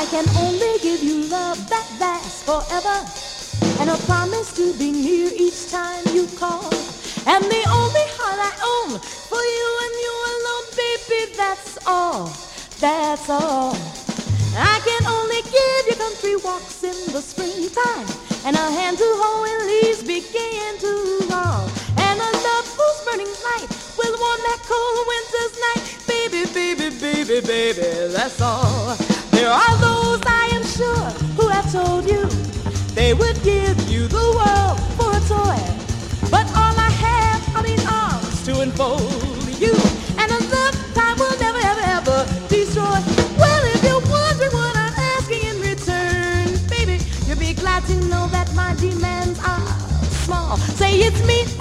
can only give you love that lasts forever, and a promise to be near each time you call. And the only heart I own for you and you alone, baby, that's all, that's all. I can only give you country walks in the springtime, and a hand to hold when leaves begin to fall, and a love whose burning light will warm that cold winter's night. Baby, baby, baby, baby, that's all. There are those, I am sure, who have told you they would give you the world for a toy, but all I have are these arms to enfold you, and a love time will never, ever, ever destroy. Well, if you're wondering what I'm asking in return, baby, you'll be glad to know that my demands are small. Say it's me